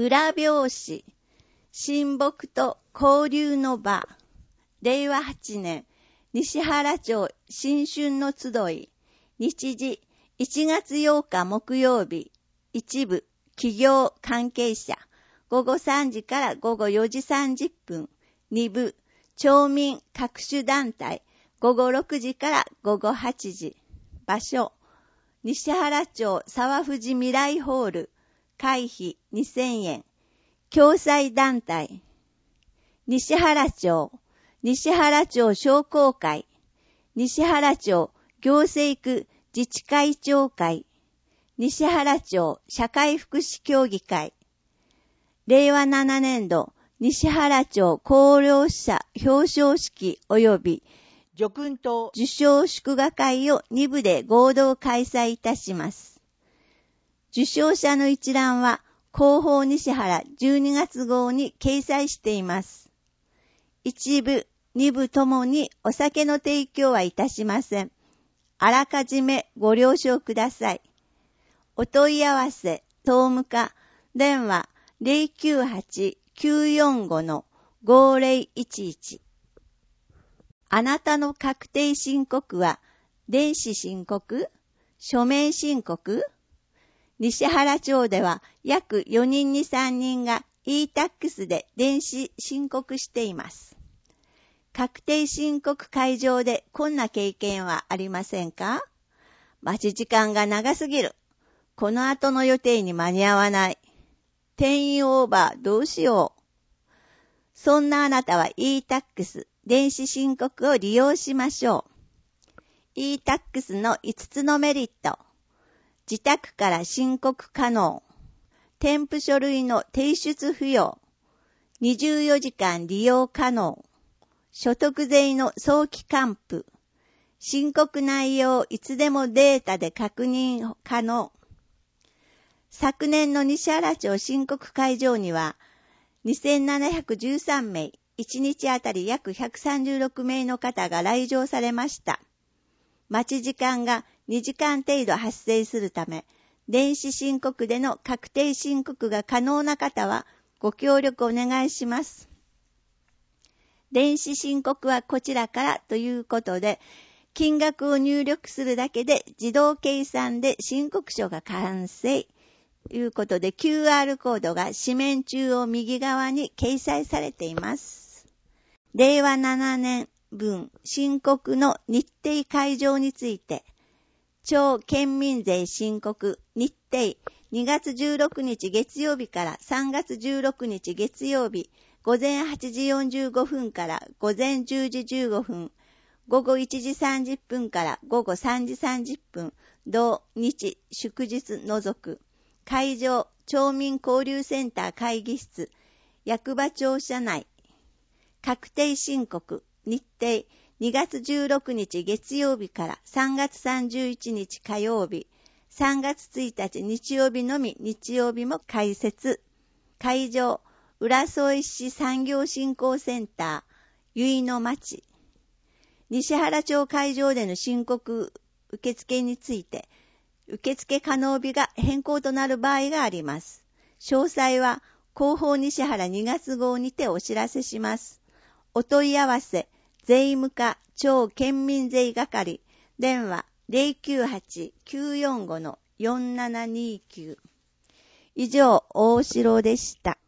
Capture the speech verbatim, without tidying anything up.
裏表紙、親睦と交流の場、れいわはちねん、西原町新春の集い、日時いちがつようか木曜日、一部企業関係者、ごごさんじからごごよじさんじゅっぷん、二部町民各種団体、ごごろくじからごごはちじ、場所、西原町沢藤未来ホール、会費にせんえん、共済団体、西原町、西原町商工会、西原町行政区自治会長会、西原町社会福祉協議会、れいわななねんど西原町功労者表彰式及び叙勲等受賞祝賀会をに部で合同開催いたします。受賞者の一覧は広報西原じゅうにがつ号に掲載しています。一部、二部ともにお酒の提供はいたしません。あらかじめご了承ください。お問い合わせ、当務課、電話 ゼロきゅうはち きゅうよんご ごゼロいちいち。あなたの確定申告は、電子申告？書面申告？西原町では約よにんにさんにんが イータックス で電子申告しています。確定申告会場でこんな経験はありませんか？待ち時間が長すぎる。この後の予定に間に合わない。定員オーバーどうしよう。そんなあなたは イータックス 電子申告を利用しましょう。イータックス のいつつのメリット。自宅から申告可能。添付書類の提出不要。にじゅうよじかん利用可能。所得税の早期還付。申告内容いつでもデータで確認可能。昨年の西原町申告会場にはにせんななひゃくじゅうさんめい、いちにちあたり約ひゃくさんじゅうろくめいの方が来場されました。待ち時間がにじかん程度発生するため、電子申告での確定申告が可能な方はご協力お願いします。電子申告はこちらからということで、金額を入力するだけで自動計算で申告書が完成ということで キューアール コードが紙面中央右側に掲載されています。れいわななねん分申告の日程開場について、町県民税申告日程にがつじゅうろくにち月曜日からさんがつじゅうろくにち月曜日ごぜんはちじよんじゅうごふんからごぜんじゅうじじゅうごふん、ごごいちじさんじゅっぷんからごごさんじさんじゅっぷん、同日祝日除く、会場町民交流センター会議室、役場庁舎内、確定申告日程にがつじゅうろくにち月曜日からさんがつさんじゅういちにち火曜日、さんがつついたち日曜日のみ日曜日も開設、会場浦添市産業振興センター、結の町、西原町会場での申告受付について、受付可能日が変更となる場合があります。詳細は広報西原にがつ号にてお知らせします。お問い合わせ、税務課町県民税係、電話 ゼロきゅうはち きゅうよんご よんななにきゅう。以上、大城でした。